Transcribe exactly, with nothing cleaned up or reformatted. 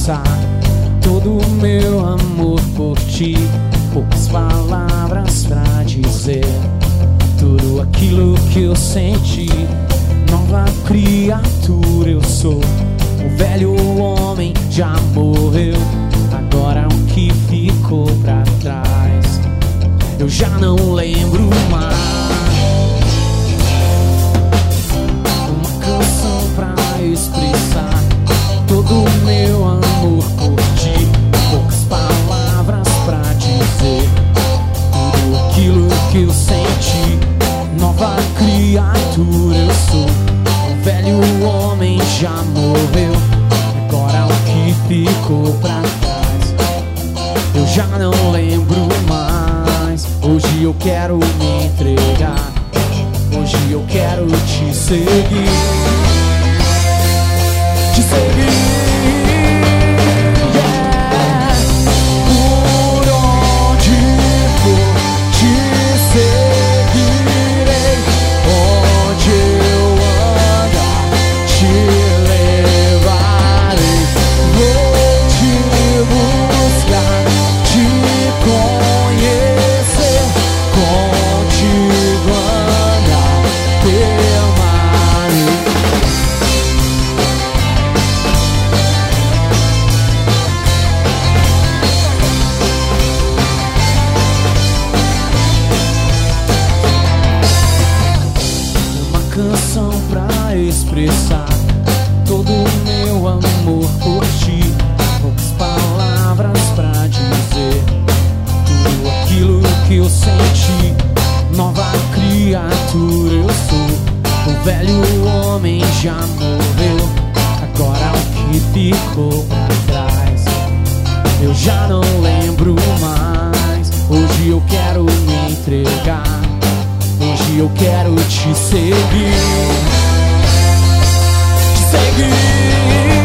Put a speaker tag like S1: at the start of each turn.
S1: expressar todo o meu amor por ti. Poucas palavras pra dizer tudo aquilo que eu senti. Nova criatura eu sou, o velho homem já morreu. Agora o que ficou pra trás eu já não lembro mais. Uma canção pra expressar todo o meu amor por ti. Poucas palavras pra dizer tudo aquilo que eu senti. Nova criatura eu sou, o velho homem já morreu. Agora o que ficou pra trás eu já não lembro mais. Hoje eu quero me entregar, hoje eu quero te seguir, te seguir. Canção pra expressar todo o meu amor por ti. Poucas palavras pra dizer tudo aquilo que eu senti. Nova criatura eu sou, o velho homem já morreu. Agora o que ficou pra trás eu já não lembro mais. Hoje eu quero me entregar, hoje eu quero te seguir, te seguir.